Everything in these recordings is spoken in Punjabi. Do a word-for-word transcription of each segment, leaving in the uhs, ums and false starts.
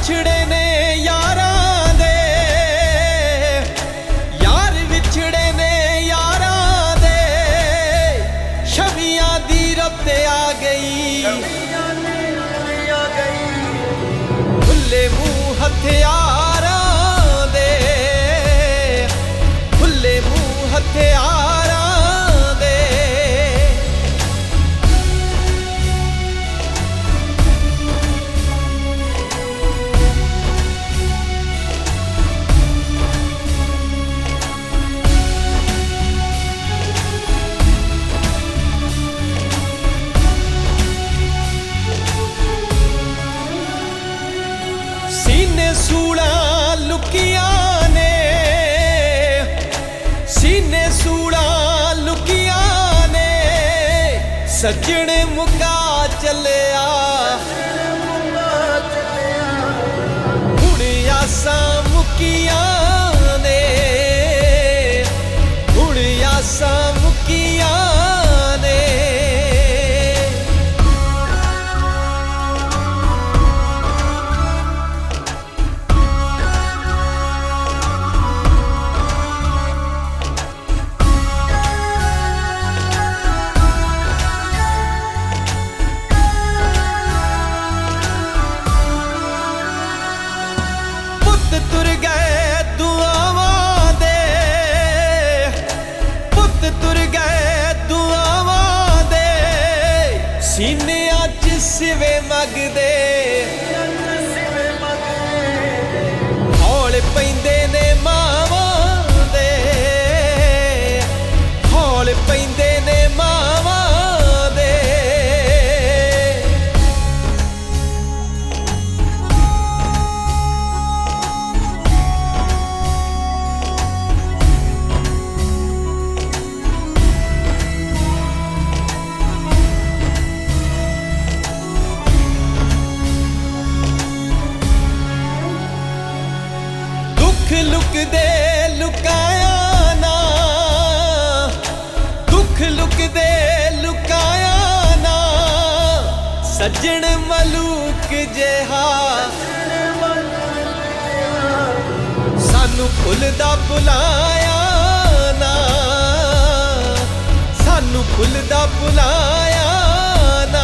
ਵਿਛੜੇ ਨੇ ਯਾਰਾਂ ਦੇ, ਯਾਰ ਵਿਛੜੇ ਨੇ ਯਾਰਾਂ ਦੇ, ਛਵੀਆਂ ਦੀ ਰੁੱਤ ਆ ਗਈ, ਖੁੱਲੇ ਮੂੰਹ ਹਥਿਆਰਾਂ ਦੇ, ਖੁੱਲੇ ਮੂੰਹ ਹਥਿਆਰਾਂ ਦੇ। ਸੀਨੇ ਸੂਲਾਂ ਲੁਕੀਆਂ ਨੇ, ਸੀਨੇ ਸੂਲਾਂ ਲੁਕੀਆਂ ਨੇ, ਸੱਜਣ ਮੁਕਾ ਚੱਲਿਆ, ਹੁਣ ਆਸਾਂ ਮੁੱਕੀਆਂ ਨੇ, ਹੁਣ ਆਸਾਂ ਮੁੱਕੀਆਂ ਨੇ। ਤੁਰ ਗਏ ਦੁਆਵਾਂ ਦੇ, ਪੁੱਤ ਤੁਰ ਗਏ ਦੁਆਵਾਂ ਦੇ, ਸੀਨਿਆਂ 'ਚ ਸਿਵੇ ਮੰਗਦੇ, ਹੌਲ ਪੈਂਦੇ ਨੇ ਮਾਵਾਂ ਦੇ, ਹੌਲ ਪੈਂਦੇ ਨੇ ਮਾਵਾਂ ਦੇ। ਦੁੱਖ ਲੁਕਦੇ ਲੁਕਾਇਆ ਨਾ, ਦੁੱਖ ਲੁਕਦੇ ਲੁਕਾਇਆ ਨਾ, ਸੱਜਣ ਮਲੂਕ ਜਿਹਾ, ਸਾਨੂੰ ਭੁੱਲਦਾ ਭੁਲਾਇਆ ਨਾ, ਸਾਨੂੰ ਭੁੱਲਦਾ ਭੁਲਾਇਆ ਨਾ।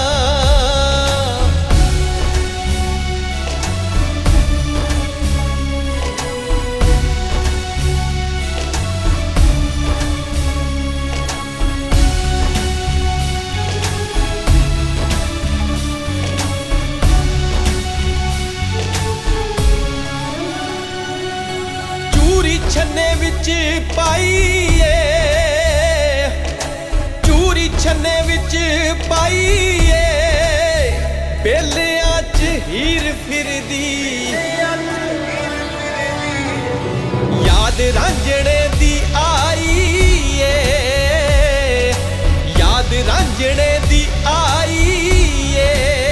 ਚੂਰੀ ਛੰਨੇ ਵਿੱਚ ਪਾਈਏ, ਚੂਰੀ ਛੰਨੇ ਵਿੱਚ ਪਾਈਏ, ਬੇਲਿਆਂ 'ਚ ਹੀਰ ਫਿਰਦੀ, ਯਾਦ ਰਾਂਝਣੇ ਦੀ ਆਈ ਏ, ਯਾਦ ਰਾਂਝਣੇ ਦੀ ਆਈ ਏ।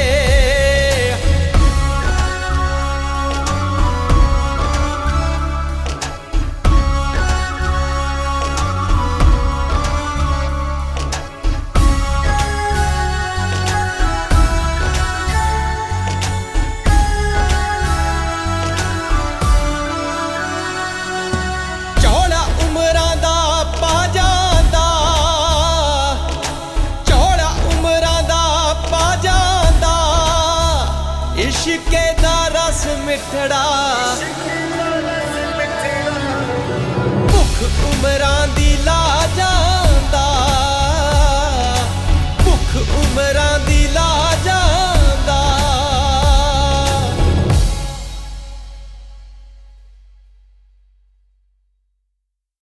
ਇਸ਼ਕੇ ਦਾ ਰਸ ਮਿੱਠੜਾ, ਭੁੱਖ ਉਮਰਾਂ